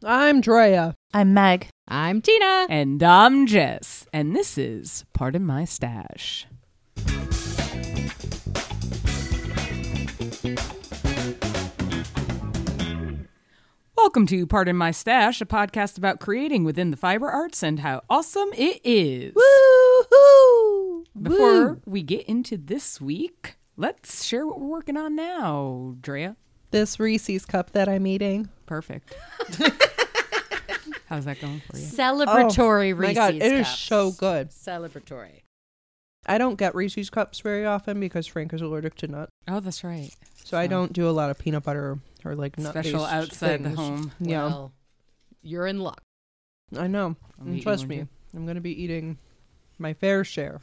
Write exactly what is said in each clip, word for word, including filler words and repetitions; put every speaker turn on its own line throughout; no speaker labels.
I'm Drea.
I'm Meg.
I'm Tina.
And I'm Jess. And this is Pardon My Stash. Welcome to Pardon My Stash, a podcast about creating within the fiber arts and how awesome it is.
Woo-hoo!
Before
Woo.
we get into this week, let's share what we're working on now, Drea.
This Reese's cup that I'm eating.
Perfect. How's that going for you?
Celebratory
oh,
Reese's
my God, it is
cups.
so good.
Celebratory.
I don't get Reese's cups very often because Frank is allergic to nuts.
Oh, that's right.
So I don't do a lot of peanut butter or like nut
Special outside
things.
the home.
Yeah,
Well, you're in luck.
I know.
I'll
And
eat
trust
one
me,
too.
I'm going to be eating my fair share.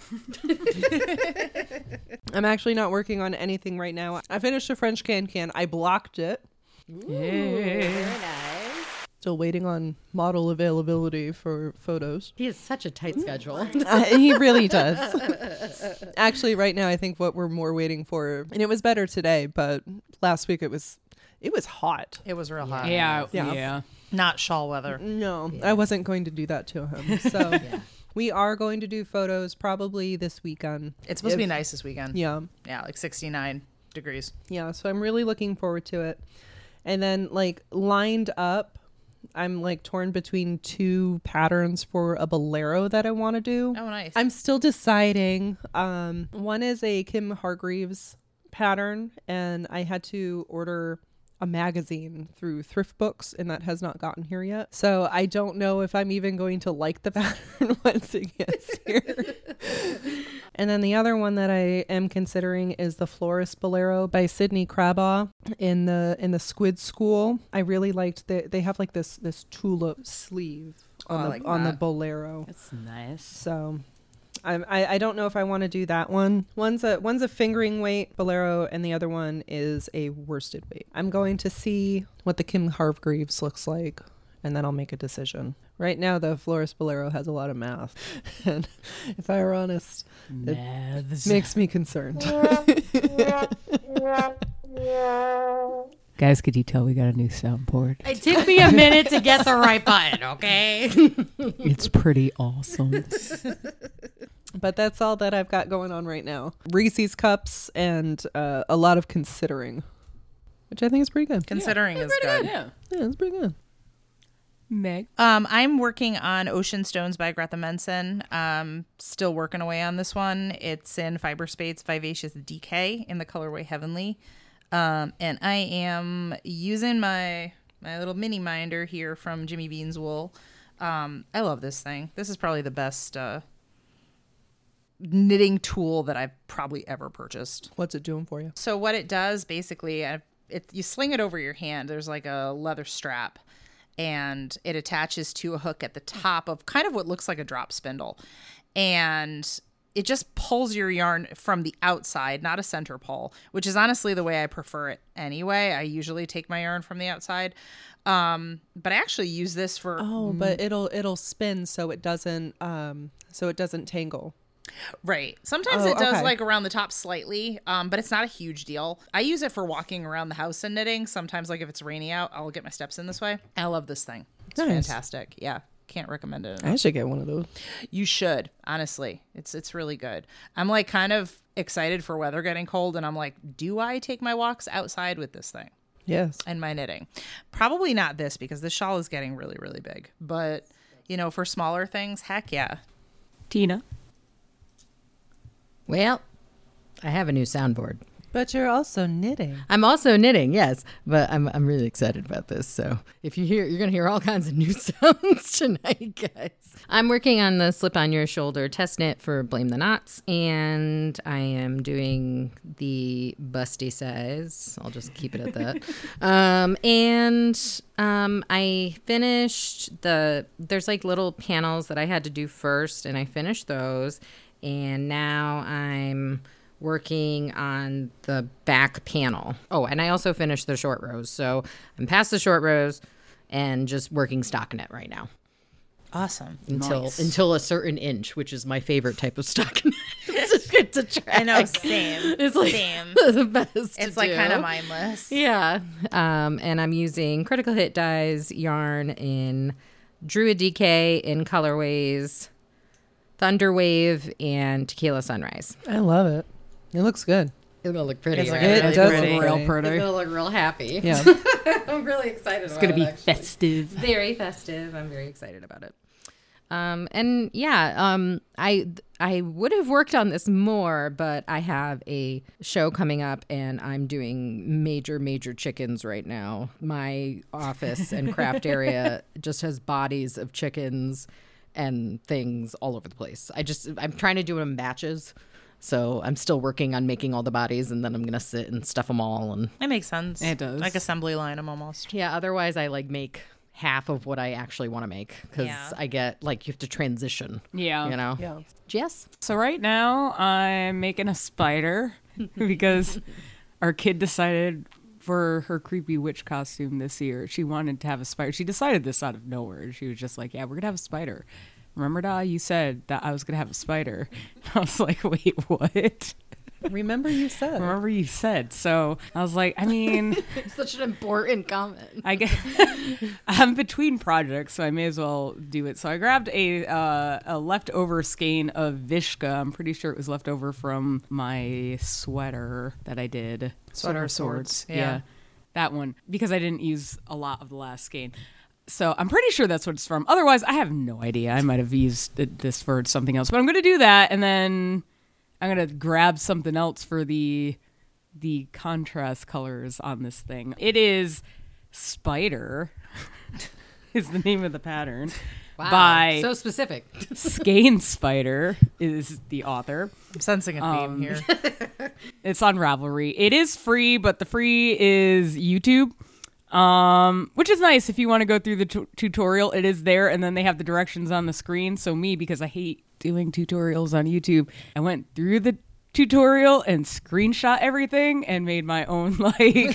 I'm actually not working on anything right now. I finished a French can can. I blocked it.
Ooh,
Yay.
very nice.
Still waiting on model availability for photos.
He has such a tight schedule.
Uh, he really does. Actually, right now, I think what we're more waiting for, and it was better today, but last week it was, it was hot.
It was real hot.
Yeah,
Yeah.
yeah.
Not shawl weather.
No,
Yeah.
I wasn't going to do that to him. So
Yeah.
we are going to do photos probably this weekend.
It's supposed to be
If-
nice this weekend.
Yeah.
Yeah, like sixty-nine degrees.
Yeah. So I'm really looking forward to it. And then like lined up, I'm like torn between two patterns for a bolero that I want to do.
Oh, nice.
I'm still deciding. Um, one is a Kim Hargreaves pattern, and I had to order a magazine through Thrift Books, and that has not gotten here yet. So I don't know if I'm even going to like the pattern once it gets here. And then the other one that I am considering is the Florist Bolero by Sydney Crabaugh in the in the Squid School. I really liked that they have like this this tulip sleeve
Oh,
on
I
the
like
on the
that.
bolero.
That's nice.
So I'm, I I don't know if I want to do that one. One's a one's a fingering weight bolero, and the other one is a worsted weight. I'm going to see what the Kim Hargreaves looks like, and then I'll make a decision. Right now, the Florist Bolero has a lot of math, and if I were honest, it
Maths.
makes me concerned.
Guys, could you tell we got a new soundboard?
It took me a minute to get the right button, okay?
It's pretty awesome.
But that's all that I've got going on right now. Reese's cups and uh, a lot of considering, which I think is pretty good.
Considering is good.
Yeah.
Yeah, it's pretty good.
Meg.
Um, I'm working on Ocean Stones by Greta Menson. Um, still working away on this one. It's in Fiber Space Vivacious Decay in the colorway Heavenly. Um, and I am using my my little mini minder here from Jimmy Bean's Wool. Um, I love this thing. This is probably the best uh, knitting tool that I've probably ever purchased.
What's it doing for you?
So what it does basically, uh, it, you sling it over your hand. There's like a leather strap, and it attaches to a hook at the top of kind of what looks like a drop spindle. And it just pulls your yarn from the outside, not a center pull, which is honestly the way I prefer it anyway. I usually take my yarn from the outside. Um, but I actually use this for...
Oh, but it'll it'll spin so it doesn't um so it doesn't tangle.
Right. Sometimes
Oh,
it does
okay.
like around the top slightly, um, but it's not a huge deal. I use it for walking around the house and knitting. Sometimes, like if it's rainy out, I'll get my steps in this way. I love this thing. It's
Nice.
fantastic. Yeah. Can't recommend it enough.
I should get one of those.
You should, honestly. It's it's really good. I'm like kind of excited for weather getting cold, and I'm like, do I take my walks outside with this thing
Yes.
and my knitting? Probably not this because this shawl is getting really, really big. But, you know, for smaller things, heck yeah.
Tina.
Well, I have a new soundboard.
But you're also knitting.
I'm also knitting, yes, but I'm I'm really excited about this. So if you hear, you're gonna hear all kinds of new sounds tonight, guys. I'm working on the slip on your shoulder test knit for Blame the Knots, and I am doing the busty size. I'll just keep it at that. um, and um, I finished the. There's like little panels that I had to do first, and I finished those, and now I'm working on the back panel. Oh, and I also finished the short rows. So I'm past the short rows and just working stockinette right now.
Awesome.
Until
Nice.
until a certain inch, which is my favorite type of stockinette. favorite to track.
I know, same.
It's like
Same.
the best.
It's
to
like
do.
kind of mindless.
Yeah. Um, and I'm using Critical Hit Dyes yarn in Druid D K in colorways Thunderwave and Tequila Sunrise.
I love it. It looks good.
It's gonna look pretty.
It's
right?
like
It
really
does
pretty.
look
Real
pretty.
pretty.
It's gonna look real happy.
Yeah.
I'm really excited.
It's
about
gonna
it,
be
actually.
festive.
Very festive. I'm very excited about it. Um, and yeah, um, I I would have worked on this more, but I have a show coming up, and I'm doing major major chickens right now. My office and craft area just has bodies of chickens and things all over the place. I just I'm trying to do them in batches. So I'm still working on making all the bodies, and then I'm going to sit and stuff them all. And
It makes sense.
It does.
Like assembly line them almost.
yeah, otherwise I like make half of what I actually want to make because
Yeah.
I get like you have to transition.
Yeah.
You know?
Yeah.
Jess?
So right now I'm making a spider because our kid decided for her creepy witch costume this year, she wanted to have a spider. She decided this out of nowhere. She was just like, yeah, we're going to have a spider. Remember, Da, you said that I was going to have a spider. I was like, wait, what?
Remember you said.
Remember you said. So I was like, I mean,
Such an important comment.
I get I'm between projects, so I may as well do it. So I grabbed a uh, a leftover skein of Vishka. I'm pretty sure it was left over from my sweater that I did.
Sweater of Swords, yeah.
That one, because I didn't use a lot of the last skein. So I'm pretty sure that's what it's from. Otherwise, I have no idea. I might have used it- this for something else. But I'm going to do that, and then I'm going to grab something else for the the contrast colors on this thing. It is Spider is the name of the pattern.
Wow.
By
so specific.
Skein Spider is the author.
I'm sensing a theme
Um,
here.
It's on Ravelry. It is free, but the free is YouTube. Um, which is nice if you want to go through the t- tutorial. It is there, and then they have the directions on the screen. So me, because I hate doing tutorials on YouTube, I went through the tutorial and screenshot everything and made my own like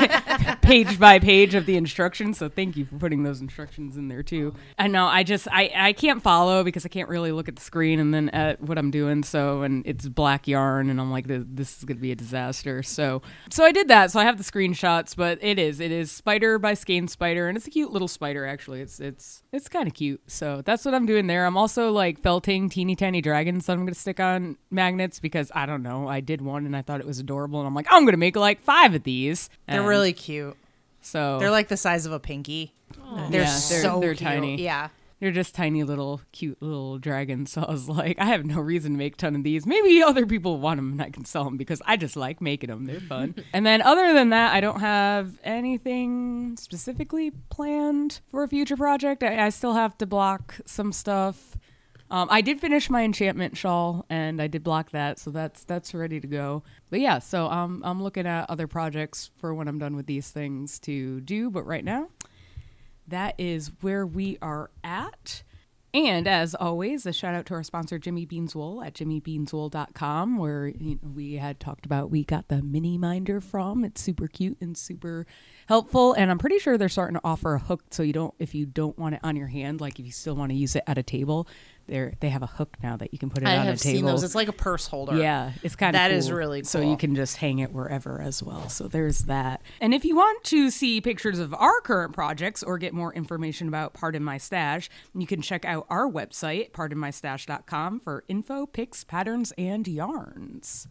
page by page of the instructions. So thank you for putting those instructions in there too. I know I just I I can't follow because I can't really look at the screen and then at what I'm doing. So and it's black yarn and I'm like this, this is gonna be a disaster. So so I did that. So I have the screenshots, but it is it is Spider by Skein Spider, and it's a cute little spider actually. It's it's it's kind of cute. So that's what I'm doing there. I'm also like felting teeny tiny dragons that I'm gonna stick on magnets because I don't know. I did one and I thought it was adorable, and I'm like, I'm gonna make like five of these.
They're
And
really cute.
so
They're like the size of a pinky. They're
Yeah,
so
they're- they're
cute.
tiny.
Yeah.
they're just tiny little cute little dragons. So I was like, I have no reason to make a ton of these. Maybe other people want them and I can sell them because I just like making them. They're fun. And then other than that, I don't have anything specifically planned for a future project. I, I still have to block some stuff. Um, I did finish my enchantment shawl and I did block that, so that's that's ready to go. But yeah, so um, I'm looking at other projects for when I'm done with these things to do. But right now, that is where we are at. And as always, a shout out to our sponsor, Jimmy Beans Wool at jimmy beans wool dot com, where you know, we had talked about we got the mini minder from. It's super cute and super helpful. And I'm pretty sure they're starting to offer a hook, so you don't, if you don't want it on your hand, like if you still want to use it at a table, they they have a hook now that you can put it
I
on
have
a table.
seen those. It's like a purse holder.
Yeah, it's kind of
That
cool.
is really
So
cool.
you can just hang it wherever as well. So there's that. And if you want to see pictures of our current projects or get more information about Pardon My Stash, you can check out our website, pardon my stash dot com, for info, pics, patterns, and yarns.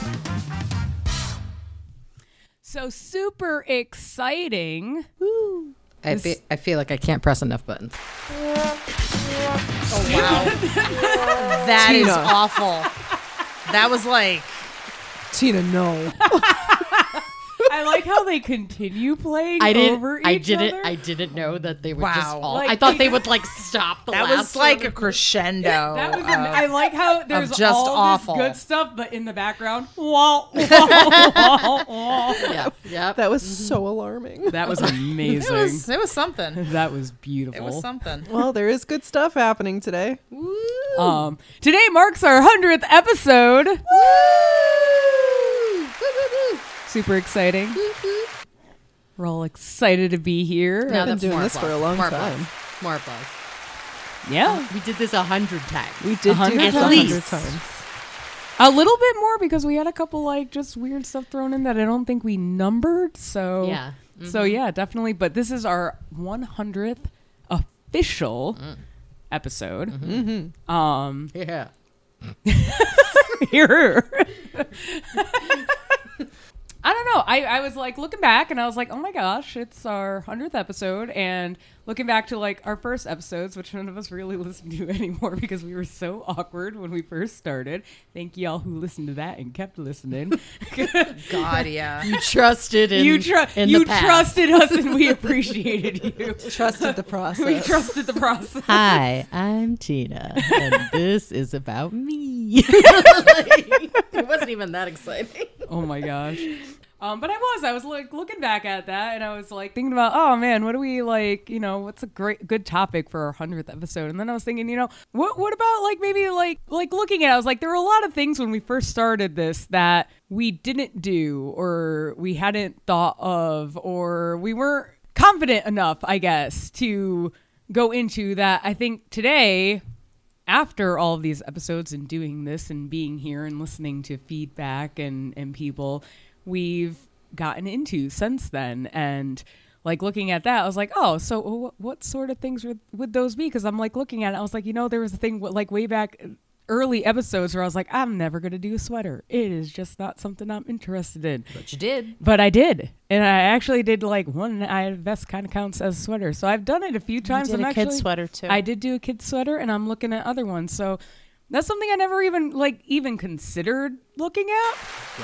So super exciting.
I, fe- I feel like I can't press enough buttons.
Oh, wow. That is
Tina.
awful. That was like,
Tina, no.
I like how they continue playing
I didn't.
over each
I didn't.
other.
I didn't know that they would
Wow.
just all.
Like,
I thought
they-
they would like stop the
that
last
was like
one.
a crescendo.
That was.
of-
An, I like how there's
just
all
awful.
this good stuff, but in the background, wah, wah, wah, wah.
Yeah. Yep.
That was so alarming.
That was
it
amazing.
was, it was something.
that was beautiful.
It was something.
Well, there is good stuff happening today.
Um, today marks our hundredth episode. Super exciting. We're all excited to be here.
Now
I've been
that's
doing
more
this for
applause.
a long
more
time.
Applause. More applause.
Yeah.
We did this a hundred times.
We did
hundred
do this a
at
hundred
least.
times.
A little bit more because we had a couple like just weird stuff thrown in that I don't think we numbered. So
Yeah.
So yeah, definitely. But this is our one hundredth official
Mm.
episode.
Mm-hmm.
Um,
Yeah.
here. I don't know. I, I was like looking back and I was like, oh my gosh, it's our hundredth episode. And looking back to like our first episodes, which none of us really listen to anymore because we were so awkward when we first started. Thank y'all who listened to that and kept listening.
God, yeah.
You trusted in,
you tru-
in
you
the past.
trusted us and we appreciated you.
Trusted the process.
We trusted the process.
Hi, I'm Tina, and this is about me. It wasn't even that exciting.
Oh my gosh. Um, but I was, I was like looking back at that and I was like thinking about, oh man, what do we like, you know, what's a great, good topic for our hundredth episode? And then I was thinking, you know, what, what about like maybe like, like looking at it, I was like, there were a lot of things when we first started this that we didn't do or we hadn't thought of, or we weren't confident enough, I guess, to go into that. I think today, after all of these episodes and doing this and being here and listening to feedback and, and people we've gotten into since then, and like looking at that, I was like, oh, so what, what sort of things would, would those be? Because I'm like looking at it, I was like, you know, there was a thing like way back early episodes where I was like, I'm never going to do a sweater. It is just not something I'm interested in.
But you did.
But I did. And I actually did like one, I vest kind of counts as a sweater. So I've done it a few times.
You did
I'm
a
actually,
kid sweater too.
I did do a kid sweater and I'm looking at other ones. So that's something I never even like even considered looking at.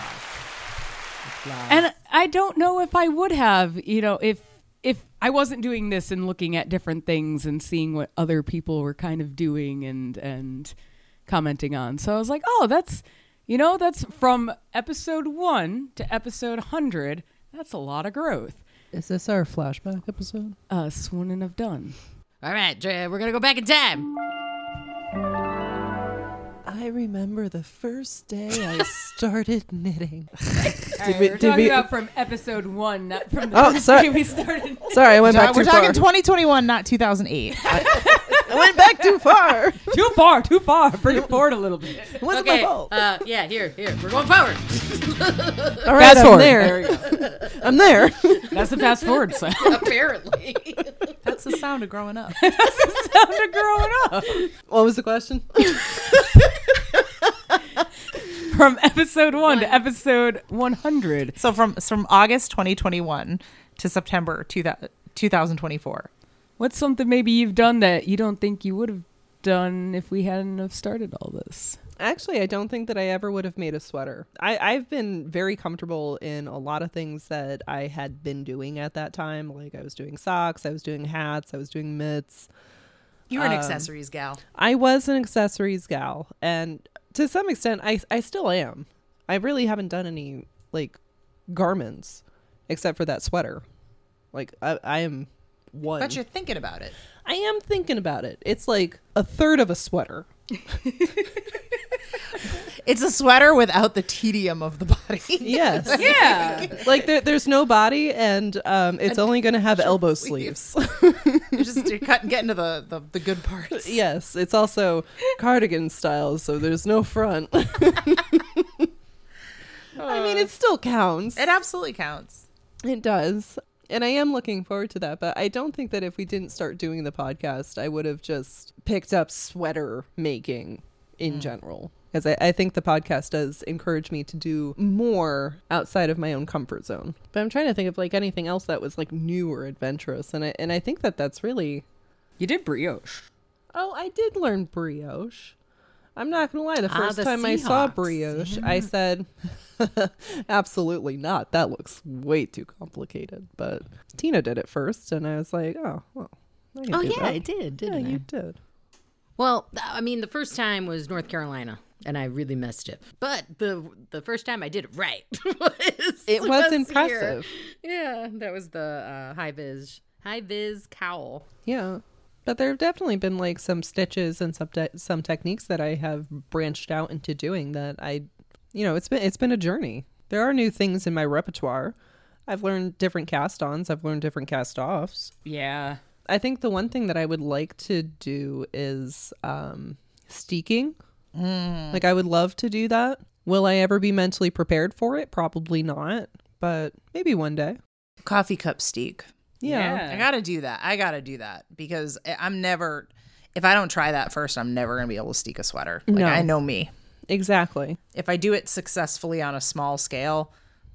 And I don't know if I would have, you know, if if I wasn't doing this and looking at different things and seeing what other people were kind of doing and and commenting on. So I was like, oh, that's, you know, that's from episode one to episode one hundred. That's a lot of growth.
Is this our flashback episode?
Us wouldn't have done.
All right, Dre, we're going to go back in time.
I remember the first day I started knitting.
Right,
we-
we're
did
talking
we-
about from episode one, not from the
Oh,
first
sorry.
day we started.
Sorry, I went back
We're
too
talking
far.
twenty twenty-one, not two thousand eight.
I went back too far.
Too far, too far. Bring it forward a little bit.
It wasn't
Okay,
my fault.
uh, yeah, here, here. We're going forward.
All right,
Fast
I'm
forward.
there.
There we go.
I'm there.
That's the fast forward sound.
Apparently.
That's the sound of growing up.
Sound of growing up.
What was the question?
From episode one to episode one hundred.
So from from August twenty twenty-one to September two thousand twenty-four.
What's something maybe you've done that you don't think you would have done if we hadn't have started all this?
Actually, I don't think that I ever would have made a sweater. I, I've been very comfortable in a lot of things that I had been doing at that time. Like I was doing socks, I was doing hats, I was doing mitts.
You were an
Um,
accessories gal.
I was an accessories gal, and to some extent, I I still am. I really haven't done any like garments except for that sweater. Like I, I am one.
But you're thinking about it.
I am thinking about it. It's like a third of a sweater.
It's a sweater without the tedium of the body.
Yes.
Yeah.
Like there, there's no body, and um, it's only going to have elbow sleeves.
You're just you're cutting, getting to the, the, the good parts.
Yes, it's also cardigan style, so there's no front. I mean, it still counts.
It absolutely counts.
It does. And I am looking forward to that. But I don't think that if we didn't start doing the podcast, I would have just picked up sweater making in
Mm.
general. Because I, I think the podcast does encourage me to do more outside of my own comfort zone. But I'm trying to think of like anything else that was like new or adventurous. And I, and I think that that's really...
You did brioche.
Oh, I did learn brioche. I'm not going to lie. The
Ah,
first
the
time I saw
Seahawks.
brioche, I said, absolutely not. That looks way too complicated. But Tina did it first, and I was like, oh, well. I can
Oh,
do
yeah,
that.
I did,
Yeah,
didn't I?
you did.
Well, th- I mean, the first time was North Carolina, and I really missed it. But the the first time I did it right was
It was
last
impressive.
year. Yeah, that was the uh, high vis high vis cowl.
Yeah. But there have definitely been like some stitches and some te- some techniques that I have branched out into doing that I, you know, it's been it's been a journey. There are new things in my repertoire. I've learned different cast-ons. I've learned different cast-offs.
Yeah.
I think the one thing that I would like to do is um, steeking. Mm. Like I would love to do that. Will I ever be mentally prepared for it? Probably not, but maybe one day.
Coffee cup steak.
Yeah.
Yeah.
I gotta do that. I gotta do that because I'm never, if I don't try that first, I'm never gonna be able to steak a sweater. Like
No.
I know me.
Exactly.
If I do it successfully on a small scale,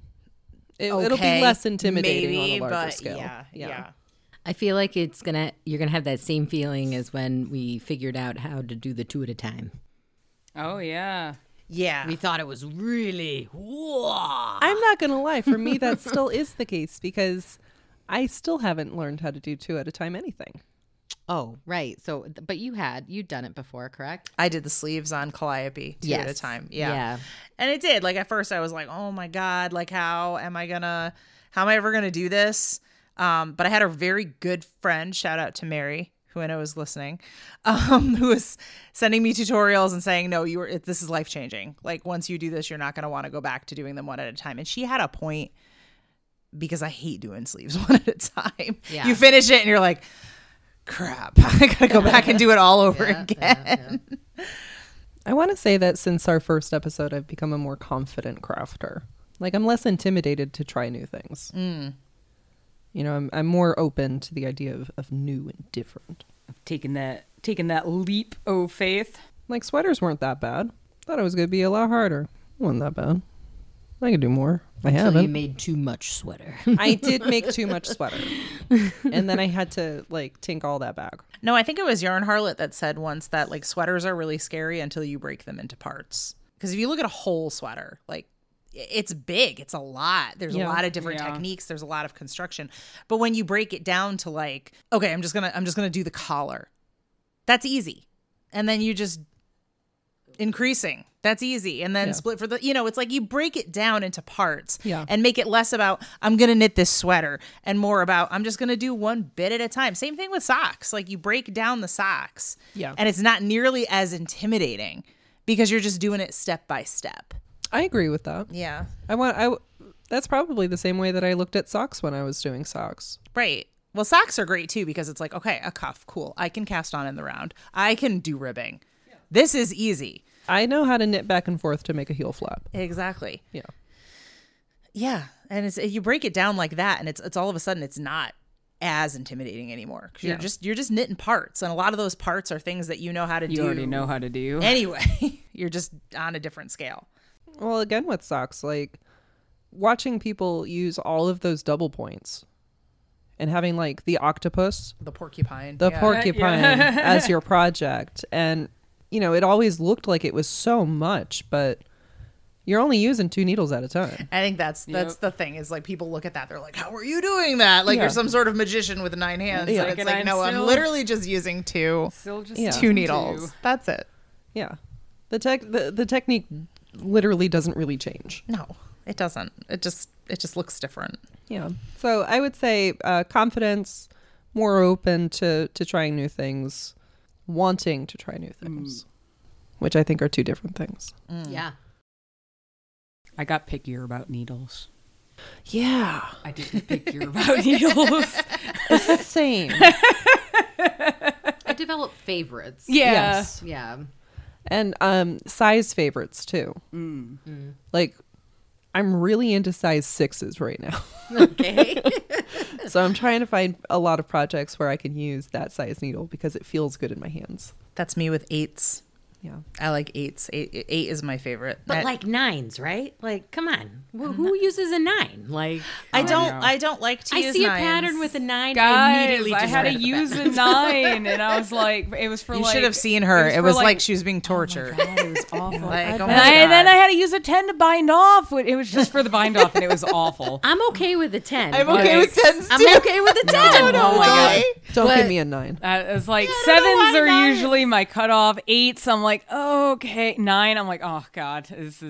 It,
okay,
it'll be less intimidating
maybe,
on a larger
but
scale.
Yeah, yeah.
I feel like it's gonna you're gonna have that same feeling as when we figured out how to do the two at a time.
Oh yeah.
Yeah.
We thought it was really whoa.
I'm not going to lie. For me, that still is the case because I still haven't learned how to do two at a time anything.
Oh, right. So, but you had you'd done it before, correct?
I did the sleeves on Calliope two at a
Yes.
time. Yeah.
Yeah.
And it did. Like at first I was like, oh my God, like how am I gonna, how am I ever gonna do this? Um, but I had a very good friend, shout out to Mary, who I know is listening, um, who was sending me tutorials and saying, no, you were, it, this is life changing. Like once you do this, you're not going to want to go back to doing them one at a time. And she had a point because I hate doing sleeves one at a time.
Yeah.
You finish it and you're like, crap, I got to go back and do it all over
Yeah,
again.
yeah, yeah.
I want to say that since our first episode, I've become a more confident crafter. Like I'm less intimidated to try new things.
Mm.
You know, I'm, I'm more open to the idea of, of new and different.
Taking that taking that leap of faith.
Like sweaters weren't that bad. Thought it was going to be a lot harder. Wasn't that bad. I could do more. I
So you
haven't.
made too much sweater.
I did make too much sweater. And then I had to like tink all that back.
No, I think it was Yarn Harlot that said once that like sweaters are really scary until you break them into parts. Because if you look at a whole sweater, like it's big, it's a lot. There's
Yeah.
a lot of different
Yeah.
techniques. There's a lot of construction. But when you break it down to like, okay, I'm just gonna I'm just gonna do the collar. That's easy. And then you just increasing. That's easy. And then
Yeah.
split for the, you know, it's like you break it down into parts
Yeah.
and make it less about, I'm going to knit this sweater and more about, I'm just going to do one bit at a time. Same thing with socks. Like you break down the socks
Yeah.
and it's not nearly as intimidating because you're just doing it step by step.
I agree with that.
Yeah.
I want I that's probably the same way that I looked at socks when I was doing socks.
Right. Well, socks are great too because it's like, okay, a cuff, cool. I can cast on in the round. I can do ribbing. This is easy.
I know how to knit back and forth to make a heel flap.
Exactly.
Yeah.
Yeah, and it's you break it down like that, and it's it's all of a sudden it's not as intimidating anymore. 'Cause you're
Yeah.
just you're just knitting parts, and a lot of those parts are things that you know how to
You
do.
already know how to do.
Anyway, you're just on a different scale.
Well, again with socks, like watching people use all of those double points and having like the octopus,
The porcupine.
the
yeah.
porcupine
Yeah.
as your project. And, you know, it always looked like it was so much, but you're only using two needles at a time.
I think that's that's
Yep.
the thing is like people look at that, they're like, how are you doing that? Like
Yeah.
you're some sort of magician with nine hands.
Yeah.
And
Like,
it's
and
like,
I'm
no, I'm
still-
literally just using two
Still just
Yeah.
two
using
needles.
two.
That's it.
Yeah. The tech the, the technique literally doesn't really change.
No, it doesn't. It just it just looks different.
Yeah. So I would say uh, confidence, more open to, to trying new things, wanting to try new things, which I think are two different things.
Yeah.
I got pickier about needles.
Yeah.
I did get pickier about needles.
Same.
I developed favorites.
Yeah.
Yes.
Yeah.
And um, size favorites too.
Mm.
Like, I'm really into size sixes right now.
Okay.
So I'm trying to find a lot of projects where I can use that size needle because it feels good in my hands.
That's me with eights.
Yeah.
I like eights. Eight, eight is my favorite.
But
I,
like nines, right? Like, come on. Who, who uses a nine? Like,
I
Oh,
don't.
no.
I don't like to
I
use
see
nines.
a pattern with a nine. I
Guys,
immediately
I
just
had to
right at the
use
back.
a nine, and I was like, it was for
You
like.
should have seen her. It
for,
was like, she was being tortured.
Oh my God, it was awful.
Like, oh
and,
my
I, and then
God.
I had to use a ten to bind off. It was just for the bind off, and it was awful.
I'm okay with a ten.
I'm
but
okay with tens too.
I'm okay with a ten.
No,
oh my
why.
God.
Don't
But-
give me a nine.
Uh, it's like
know
sevens
why
are
nines.
usually my cutoff. Eights, I'm like, okay. Nine, I'm like, oh God, this is.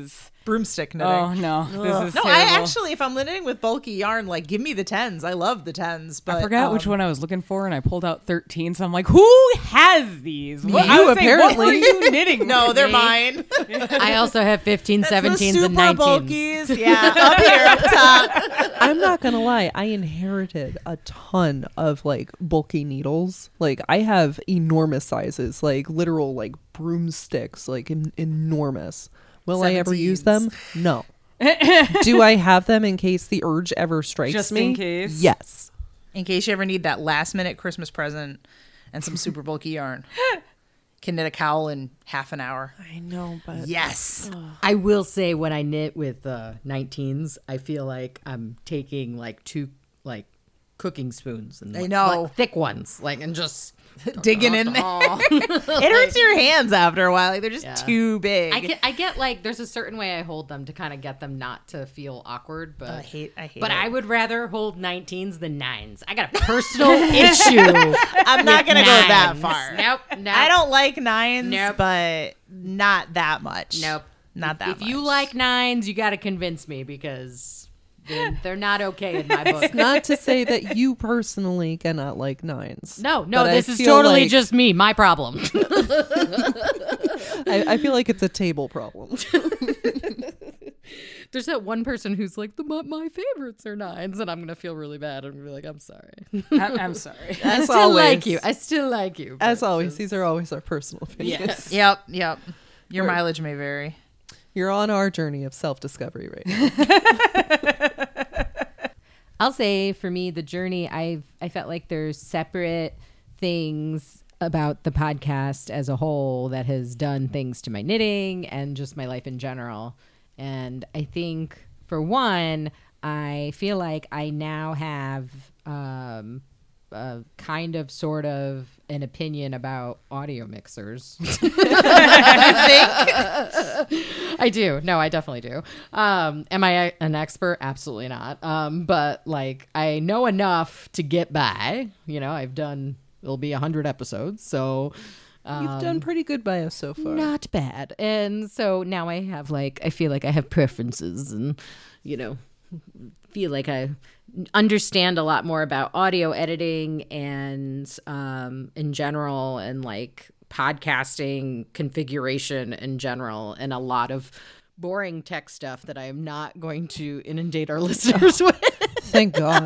broomstick knitting.
Oh no, this is
No,
terrible.
I actually, if I'm knitting with bulky yarn, like give me the tens. I love the tens. But
I forgot
um,
which one I was looking for, and I pulled out thirteen. So I'm like, who has these? What,
You,
I was saying,
apparently.
what were you knitting?
No,
with
they're
me?
mine.
I also have fifteen, seventeens,
the
and
super
nineteens.
bulkies. Yeah, up here, up top.
I'm not gonna lie, I inherited a ton of like bulky needles. Like I have enormous sizes, like literal like broomsticks, like en- enormous. Will I ever use them? No. Do I have them in case the urge ever strikes
Just
me?
in case?
Yes.
In case you ever need that last minute Christmas present and some super bulky yarn. Can knit a cowl in half an hour.
I know, but
Yes.
I will say when I knit with uh, nineteens, I feel like I'm taking like two like cooking spoons and
I
like,
know.
like, thick ones, like and just
Digging in there. It hurts your hands after a while. Like they're just
Yeah.
too big.
I get I get like there's a certain way I hold them to kind of get them not to feel awkward, but
I hate I hate
but
it.
I would rather hold nineteens than nines. I got a personal issue.
I'm not gonna go that far.
Nope. Nope.
I don't like nines,
Nope.
but not that much.
Nope.
Not that
If
much.
you like nines, you got to convince me because they're, they're not okay in my book.
not to say that you personally cannot like nines.
No, no,
But I
this is
feel
totally
like-
just me, my problem.
I, I feel like it's a table problem.
There's that one person who's like, the my, my favorites are nines, and I'm gonna feel really bad. I'm gonna be like, I'm sorry.
I'm, I'm sorry.
I
As
still
always.
like you. I still like you.
As
but
always,
just-
these are always our personal opinions.
Yes.
Yep, yep. Your
Right.
mileage may vary.
You're on our journey of self-discovery right now.
I'll say for me, the journey, I've I felt like there's separate things about the podcast as a whole that has done things to my knitting and just my life in general. And I think for one, I feel like I now have um, a kind of sort of an opinion about audio mixers. I do. No, I definitely do. Um, am I a, an expert? Absolutely not. Um, but like, I know enough to get by. You know, I've done. It'll be a hundred episodes, so um,
You've done pretty good by us so far.
not bad. And so now I have like, I feel like I have preferences, and you know, feel like I understand a lot more about audio editing and um, in general, and like podcasting configuration in general, and a lot of boring tech stuff that I am not going to inundate our listeners with.
Thank God.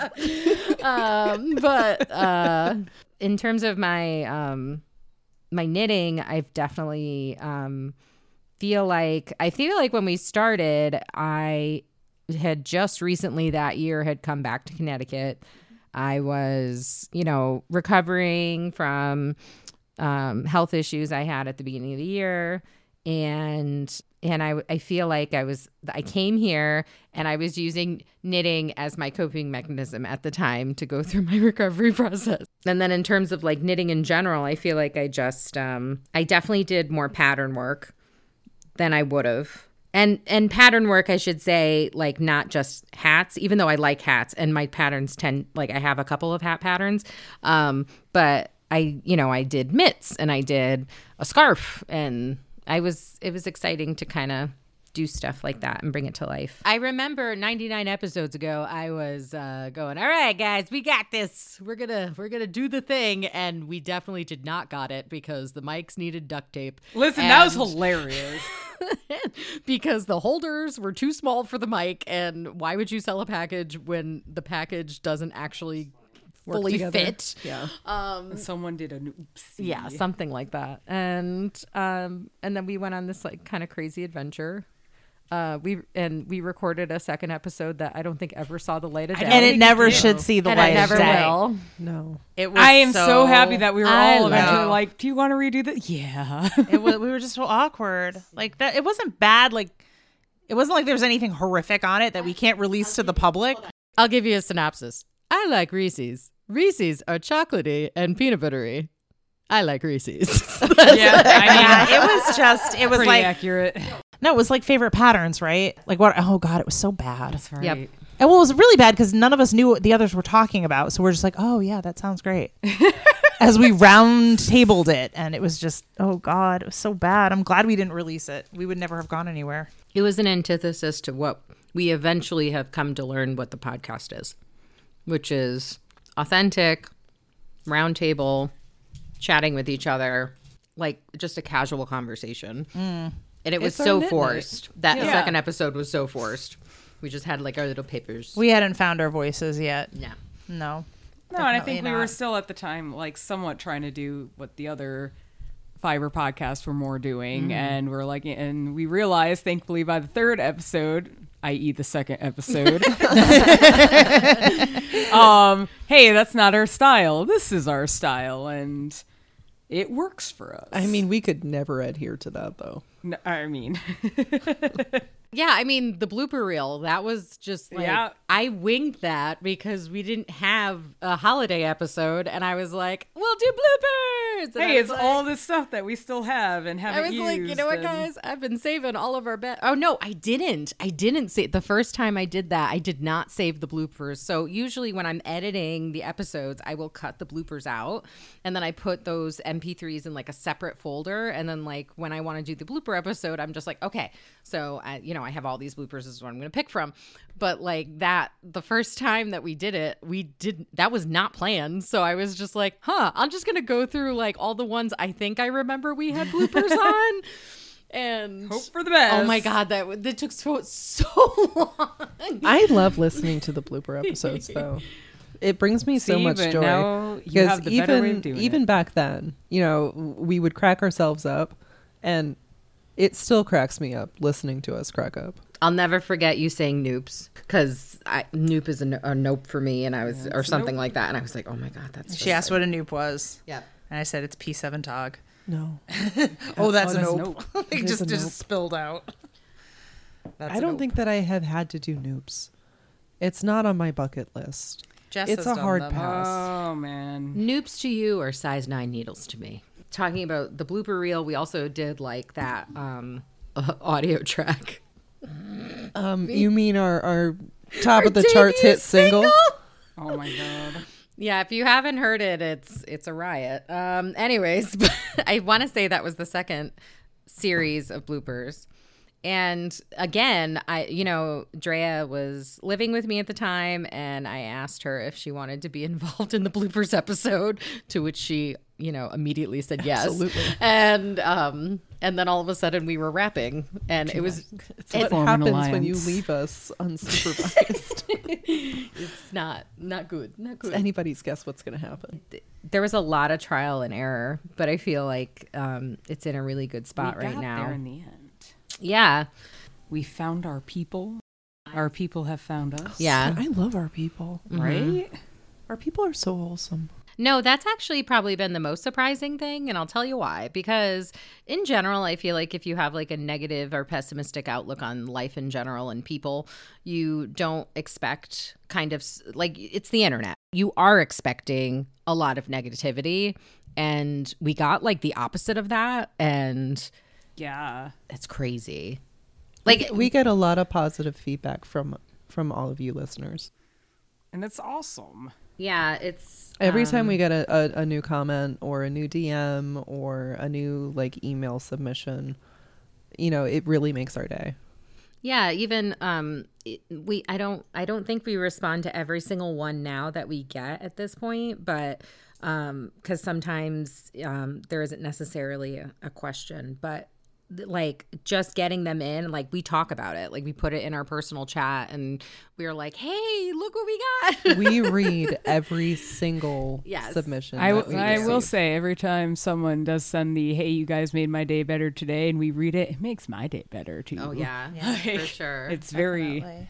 um, but uh, in terms of my um, my knitting, I've definitely um, feel like I feel like when we started, I had just recently that year had come back to Connecticut. I was, you know, recovering from um, health issues I had at the beginning of the year. And and I, I feel like I was I came here and I was using knitting as my coping mechanism at the time to go through my recovery process. And then in terms of like knitting in general, I feel like I just um, I definitely did more pattern work than I would have. And and pattern work, I should say, like not just hats, even though I like hats and my patterns tend, like I have a couple of hat patterns. Um, but I, you know, I did mitts and I did a scarf, and I was, it was exciting to kind of do stuff like that and bring it to life. I remember ninety-nine episodes ago, I was uh, going, all right, guys, we got this. We're gonna, we're gonna do the thing. And we definitely did not got it because the mics needed duct tape.
Listen, that was
And-
hilarious.
because the holders were too small for the mic, and why would you sell a package when the package doesn't actually fully
together.
fit?
Yeah.
Um,
Someone did an oopsie.
yeah, something like that. And um, and then we went on this like kind of crazy adventure. Uh, we and we recorded a second episode that I don't think ever saw the light of day,
And it never
did.
should see the
and
light
I never
of day.
will.
No.
It was
I am so, happy that we were
I
all eventually
know.
like, do you want to redo that? Yeah.
it was, we were just so awkward. Like that. It wasn't bad. Like it wasn't like there was anything horrific on it that we can't release to the public.
I'll give you a synopsis. I like Reese's. Reese's are chocolatey and peanut buttery. I like Reese's.
yeah. I mean,
Yeah, it was just. It was
pretty
like
accurate.
no, it was like favorite patterns, right? Like what? Oh God, it was so bad.
That's right.
Yep.
And well, it was really bad because none of us knew what the others were talking about. So we're just like, oh yeah, that sounds great. As we round tabled it, and it was just, oh God, it was so bad. I'm glad we didn't release it. We would never have gone anywhere.
It was an antithesis to what we eventually have come to learn what the podcast is, which is authentic, roundtable, chatting with each other, like just a casual conversation. Mm. And it was
It's our
so
knit
forced. That
Yeah.
second episode was so forced. We just had like our little papers.
We hadn't found our voices yet.
yeah.
No.
No, and I
Definitely
think we were
not.
still at the time like somewhat trying to do what the other fiber podcasts were more doing,
Mm-hmm.
and we're like, and we realized, thankfully, by the third episode, that is, the second episode, um, hey, that's not our style. This is our style, and it works for us.
I mean, we could never adhere to that, though.
No, I mean,
Yeah, I mean, the blooper reel, that was just like,
Yeah.
I winged that because we didn't have a holiday episode. And I was like, we'll do bloopers. And I
hey,
was
it's
like-
all this stuff that we still have and haven't
I was
used.
like, you know what,
and-
guys? I've been saving all of our bet. Oh, no, I didn't. I didn't save. The first time I did that, I did not save the bloopers. So usually when I'm editing the episodes, I will cut the bloopers out. And then I put those M P threes in like a separate folder. And then like when I want to do the blooper episode, I'm just like, okay, so I, you know, I have all these bloopers. This is what I'm going to pick from. But like that, the first time that we did it, we did, that was not planned. So I was just like, huh, I'm just going to go through like all the ones I think I remember we had bloopers on. And
Hope for the best.
oh my God, that, that took so, so long.
I love listening to the blooper episodes, though. It brings me so
See,
much
but
joy.
now you
Because
have the better way of
even
doing
even
it.
back then, you know, we would crack ourselves up, and it still cracks me up listening to us crack up.
I'll never forget you saying noops because noop is a, no- a nope for me. And I was, or something like that. And I was like, oh my God, that's
She
just
asked what a noop was.
yeah.
And I said, it's P seven Tog.
No,
Oh, that's
oh,
a
that's
nope.
nope.
it
It is
just,
a
just
nope.
spilled out. That's
I
a
don't
nope.
think that I have had to do noops. It's not on my bucket list.
Jess
it's
has
a
done
hard
them.
pass.
Oh man.
Noops to you are size nine needles to me. Talking about the blooper reel, we also did like that um, uh, audio track.
Um, you mean our our top
Our
of the charts
debut
hit single?
Oh my god.
Yeah, if you haven't heard it, it's it's a riot. Um, anyways, but I want to say that was the second series of bloopers. And again, I you know, Drea was living with me at the time, and I asked her if she wanted to be involved in the bloopers episode, to which she, you know, immediately said yes.
Absolutely.
And um and then all of a sudden we were rapping, and it was
It's
it-
what
Form an
happens when you
alliance.
leave us unsupervised.
it's not not good, not good.
It's anybody's guess what's going to happen.
There was a lot of trial and error, but I feel like um, it's in a really good spot
We
right
got
now.
there in the end.
Yeah,
We found our people. Our people have found us.
yeah.
I love our people.
Right?
Our people are so wholesome.
No, that's actually probably been the most surprising thing, and I'll tell you why. Because in general, I feel like if you have like a negative or pessimistic outlook on life in general and people, you don't expect kind of s- like it's the internet. You are expecting a lot of negativity, and we got like the opposite of that, and
Yeah.
it's crazy. Like
We get a lot of positive feedback from from all of you listeners.
And it's awesome.
yeah, it's
Every
um,
time we get a, a, a new comment or a new D M or a new like email submission, you know, it really makes our day.
Yeah, even um it- we I don't I don't think we respond to every single one now that we get at this point, but um cuz sometimes um there isn't necessarily a, a question, but th- like just getting them in, like we talk about it, like we put it in our personal chat and we were like, "Hey, look what we got."
We read every single
Yes.
submission.
I,
that
w-
we
I will
receive.
say every time someone does send the hey you guys made my day better today and we read it, it makes my day better too.
Oh yeah,
Yeah,
for
Like,
sure.
It's very
Definitely.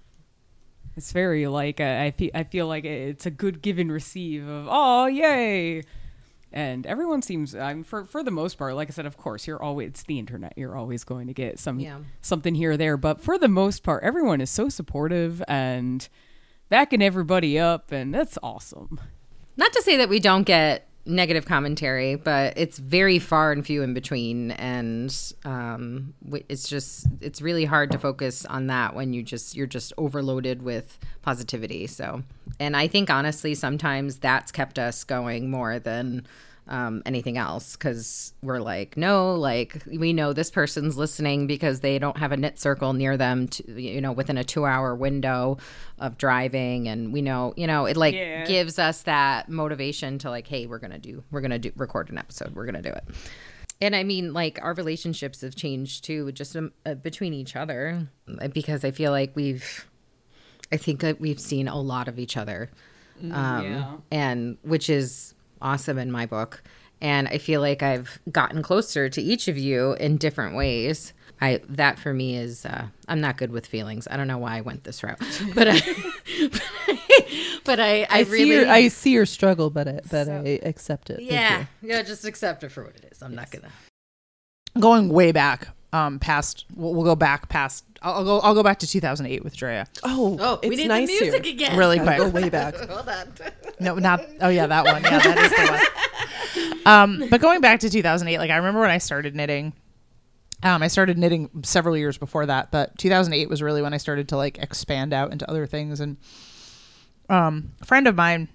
it's very like uh, I feel I feel like it's a good give and receive of oh yay. And everyone seems I'm for for the most part, like I said, of course, you're always it's the internet. You're always going to get some
Yeah.
something here or there, but for the most part, everyone is so supportive and backing everybody up, and that's awesome.
Not to say that we don't get negative commentary, but it's very far and few in between, and um, w- it's just it's really hard to focus on that when you just you're just overloaded with positivity. So, and I think honestly, sometimes that's kept us going more than um, anything else, because we're like, no, like we know this person's listening because they don't have a knit circle near them, to, you know, within a two hour window of driving. And we know, you know, it like
Yeah.
gives us that motivation to like, hey, we're going to do, we're going to do record an episode. We're going to do it. And I mean, like our relationships have changed too, just um, uh, between each other, because I feel like we've, I think that we've seen a lot of each other. Um,
Yeah.
and which is awesome in my book. And I feel like I've gotten closer to each of you in different ways. I, that for me is, uh, I'm not good with feelings. I don't know why I went this route, but I, but I, but I, I,
I,
really,
see your, I see your struggle, but I, but I accept it. Thank
yeah,
you.
yeah, just accept it for what it is. I'm not gonna.
Going way back, um, past we'll, we'll go back past. I'll, I'll go. I'll go back to two thousand eight with Drea.
Oh,
Oh,
it's
we need
nice
the music
here.
again.
Really
Gotta
quick.
go way back.
Hold on.
No, not. Oh yeah, that one. Yeah, that is the one. Um, but going back to two thousand eight, like I remember when I started knitting. Um, I started knitting several years before that, but two thousand eight was really when I started to like expand out into other things. And um, a friend of mine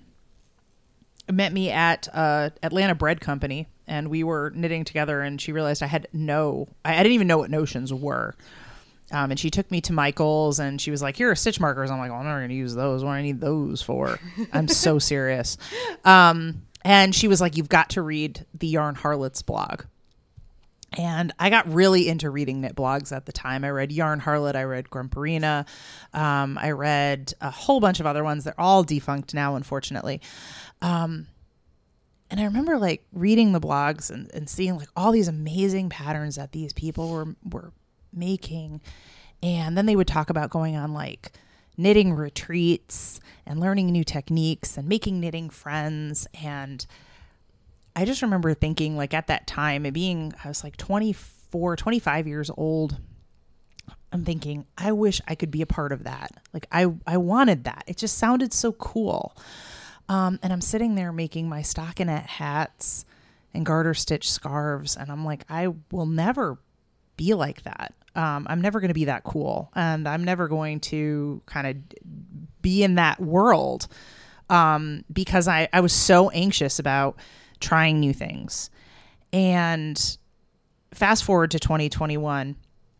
met me at uh, Atlanta Bread Company, and we were knitting together. And she realized I had no, I, I didn't even know what notions were. Um, and she took me to Michael's, and she was like, "Here are stitch markers." I'm like, "Oh, I'm never going to use those. What do I need those for?" I'm so serious. Um, and she was like, "You've got to read the Yarn Harlots blog." And I got really into reading knit blogs at the time. I read Yarn Harlot. I read Grumperina. Um, I read a whole bunch of other ones. They're all defunct now, unfortunately. Um, and I remember like reading the blogs and, and seeing like all these amazing patterns that these people were, were making. And then they would talk about going on like knitting retreats and learning new techniques and making knitting friends. And I just remember thinking like at that time, it being, I was like twenty-four, twenty-five years old. I'm thinking, I wish I could be a part of that. Like I, I wanted that. It just sounded so cool. Um, and I'm sitting there making my stockinette hats and garter stitch scarves. And I'm like, I will never be like that. Um, I'm never going to be that cool. And I'm never going to kind of be in that world. Um, because I, I was so anxious about trying new things. And fast forward to twenty twenty-one,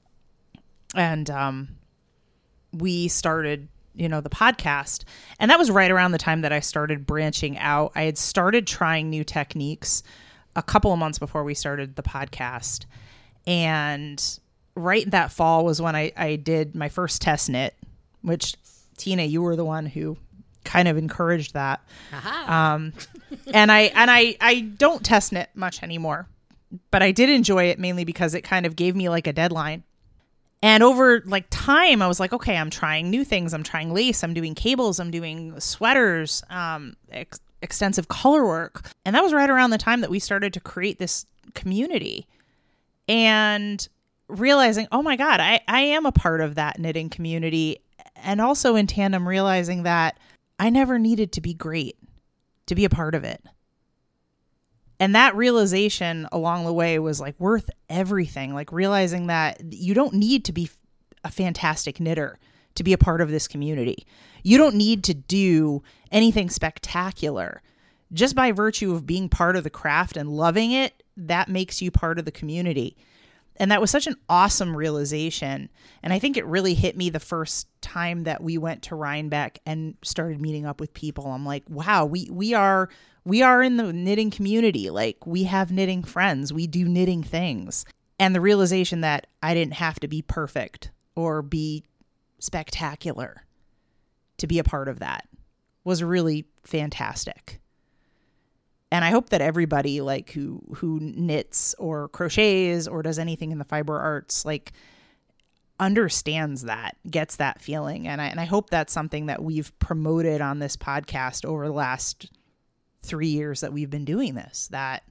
and um, we started, you know, the podcast. And that was right around the time that I started branching out. I had started trying new techniques a couple of months before we started the podcast. And right that fall was when I, I did my first test knit, which, Tina, you were the one who kind of encouraged that. Um, and I and I, I don't test knit much anymore, but I did enjoy it mainly because it kind of gave me like a deadline. And over like time, I was like, okay, I'm trying new things. I'm trying lace. I'm doing cables. I'm doing sweaters, um, ex- extensive color work. And that was right around the time that we started to create this community. And realizing, oh my God, I, I am a part of that knitting community. And also in tandem, realizing that I never needed to be great to be a part of it. And that realization along the way was like worth everything. Like realizing that you don't need to be a fantastic knitter to be a part of this community. You don't need to do anything spectacular. Just by virtue of being part of the craft and loving it, that makes you part of the community. And that was such an awesome realization. And I think it really hit me the first time that we went to Rhinebeck and started meeting up with people. I'm like, wow, we we are we are in the knitting community. Like we have knitting friends. We do knitting things. And the realization that I didn't have to be perfect or be spectacular to be a part of that was really fantastic. And I hope that everybody like who who knits or crochets or does anything in the fiber arts like understands that, gets that feeling. And I and I hope that's something that we've promoted on this podcast over the last three years that we've been doing this, that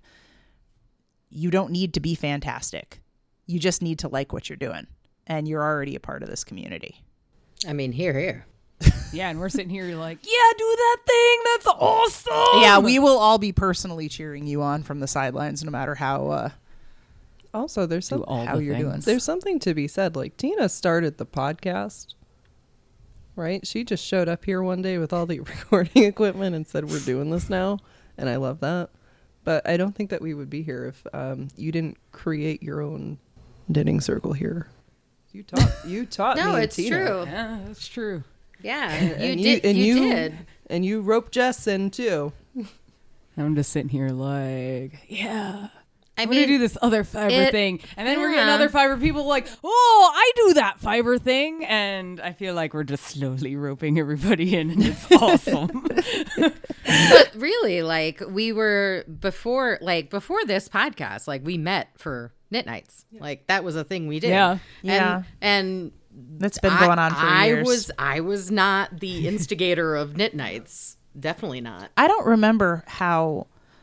you don't need to be fantastic. You just need to like what you're doing. And you're already a part of this community.
I mean, here, here.
Yeah, and we're sitting here like, yeah, do that thing. That's awesome.
Yeah, we will all be personally cheering you on from the sidelines, no matter how uh,
Also, there's some,
do all
how
the
you're
things.
doing.
there's something to be said. Like Tina started the podcast, right? She just showed up here one day with all the recording equipment and said, "We're doing this now," and I love that. but I don't think that we would be here if um, you didn't create your own knitting circle here. You taught you taught me.
No, it's
Tina.
true.
Yeah, that's true.
Yeah,
And
you did.
and
you,
you
did.
and you roped Jess in too.
I'm just sitting here like, yeah.
I
I'm
mean,
gonna do this other fiber
it-
thing, and then we're getting
yeah.
other fiber people like, oh, I do that fiber thing, and I feel like we're just slowly roping everybody in, and it's awesome.
but really, like we were before, like before this podcast, like we met for knit nights. Like that was a thing we did.
Yeah.
And,
Yeah.
and
That's been
I-
going on for
I
years.
was I was not the instigator of knit nights. Definitely not.
I don't remember how.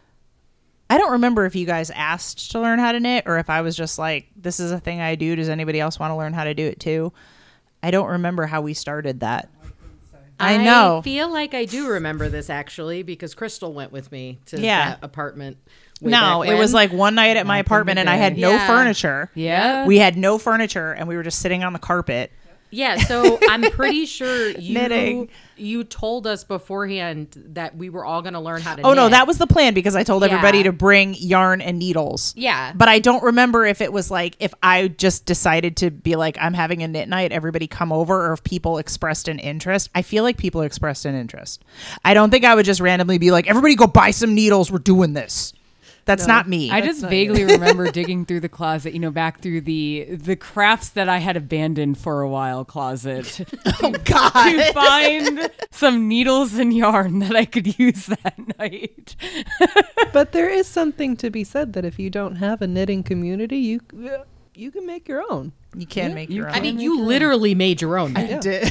I don't remember if you guys asked to learn how to knit or if I was just like, this is a thing I do. Does anybody else want to learn how to do it too? I don't remember how we started that. I know.
I feel like I do remember this actually because Crystal went with me to
Yeah.
that apartment. way
No,
back
it was
when.
like one night at my
Back in the
apartment and I had
day.
no
Yeah.
furniture.
Yeah.
We had no furniture and we were just sitting on the carpet.
Yeah, so I'm pretty sure you
Knitting.
you told us beforehand that we were all going to learn how to
Oh,
knit.
no, that was the plan because I told
Yeah.
everybody to bring yarn and needles.
Yeah.
But I don't remember if it was like, if I just decided to be like, I'm having a knit night, everybody come over, or if people expressed an interest. I feel like people expressed an interest. I don't think I would just randomly be like, everybody go buy some needles. We're doing this. That's
No.
not me.
I
That's
just
not
vaguely
you.
remember digging through the closet, you know, back through the the crafts that I had abandoned for a while closet
oh, God.
to find some needles and yarn that I could use that night.
But there is something to be said that if you don't have a knitting community, you you can make your own.
You can
Yeah.
make
You
your own.
I mean, you literally made your own.
I
knit.
did.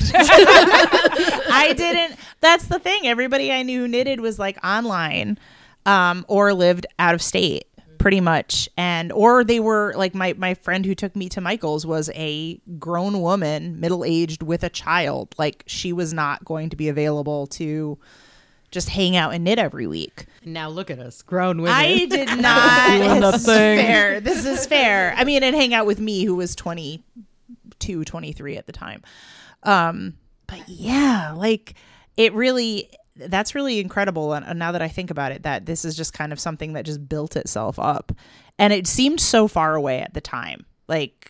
I didn't. That's the thing. Everybody I knew who knitted was like online, um, or lived out of state, pretty much, and or they were like my my friend who took me to Michael's was a grown woman, middle aged with a child. Like she was not going to be available to just hang out and knit every week.
Now look at us, grown women.
I did not.
Doing the
This is
thing.
fair. This is fair. I mean, and hang out with me, who was twenty-two, twenty-three at the time. Um, but yeah, like it really, that's really incredible. And, and now that I think about it, that this is just kind of something that just built itself up. And it seemed so far away at the time. Like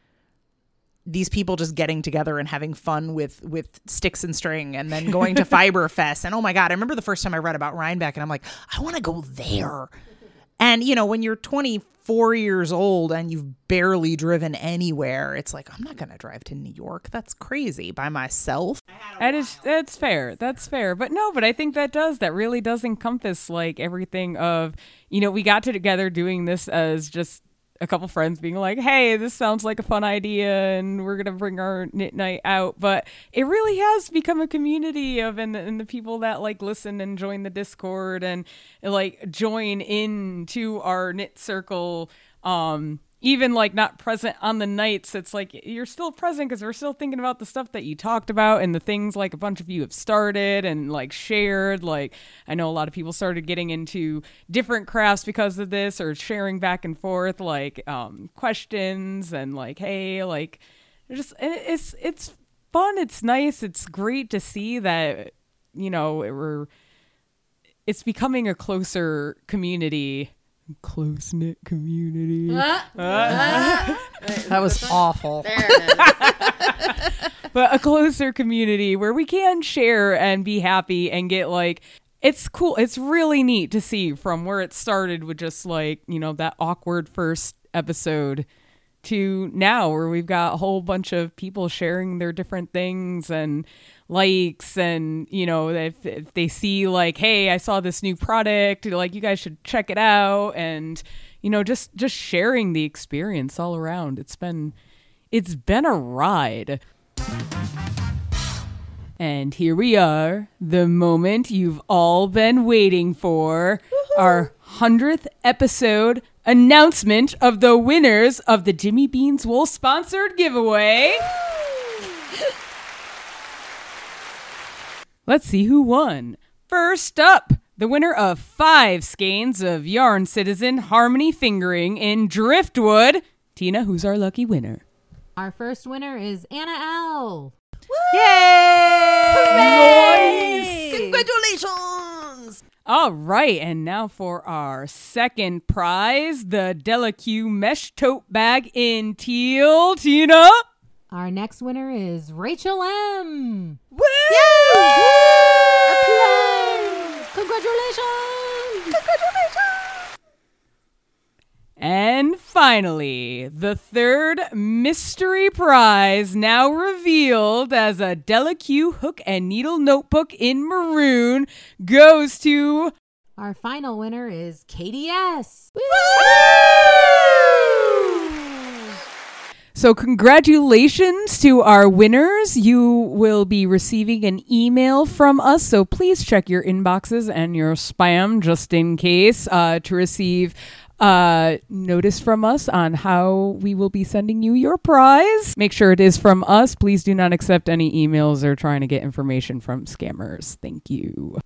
these people just getting together and having fun with with sticks and string and then going to Fiber Fest. And oh my God, I remember the first time I read about Rhinebeck and I'm like, I want to go there. And, you know, when you're twenty-four years old and you've barely driven anywhere, it's like, I'm not going to drive to New York. That's crazy by myself.
That is, that's fair. That's fair. But no, but I think that does, that really does encompass like everything of, you know, we got together doing this as just a couple friends being like, hey, this sounds like a fun idea and we're going to bring our knit night out. But it really has become a community of, and the, and the people that like listen and join the Discord and like join into our knit circle, um, even like not present on the nights. It's like you're still present because we're still thinking about the stuff that you talked about and the things like a bunch of you have started and like shared. Like I know a lot of people started getting into different crafts because of this or sharing back and forth like um, questions and like, hey, like just and it's it's fun. It's nice. It's great to see that, you know, it, we're it's becoming a closer community. Close knit community.
That was awful.
There it is.
But a closer community where we can share and be happy and get like, it's cool. It's really neat to see from where it started with just like, you know, that awkward first episode to now where we've got a whole bunch of people sharing their different things and likes, and you know, if, if they see like, hey, I saw this new product, like you guys should check it out, and you know, just just sharing the experience all around. It's been it's been a ride. And here we are, the moment you've all been waiting for. Woo-hoo. Our hundredth episode announcement of the winners of the Jimmy Beans Wool sponsored giveaway. Let's see who won. First up, the winner of five skeins of Yarn Citizen Harmony Fingering in Driftwood. Tina, who's our lucky winner?
Our first winner is Anna L.
Yay!
Nice!
Congratulations!
All right, and now for our second prize, the Delaque Mesh Tote Bag in teal. Tina?
Our next winner is Rachel M.
Woo!
Congratulations!
Congratulations!
And finally, the third mystery prize, now revealed as a Delaque hook and needle notebook in maroon, goes to...
Our final winner is Katie S.
So congratulations to our winners. You will be receiving an email from us, so please check your inboxes and your spam just in case uh, to receive uh, notice from us on how we will be sending you your prize. Make sure it is from us. Please do not accept any emails or trying to get information from scammers. Thank you.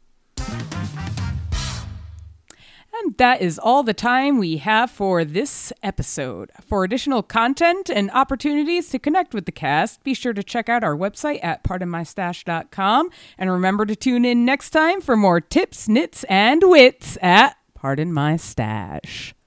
And that is all the time we have for this episode. For additional content and opportunities to connect with the cast, be sure to check out our website at pardon my stash dot com. And remember to tune in next time for more tips, nits, and wits at Pardon My Stash.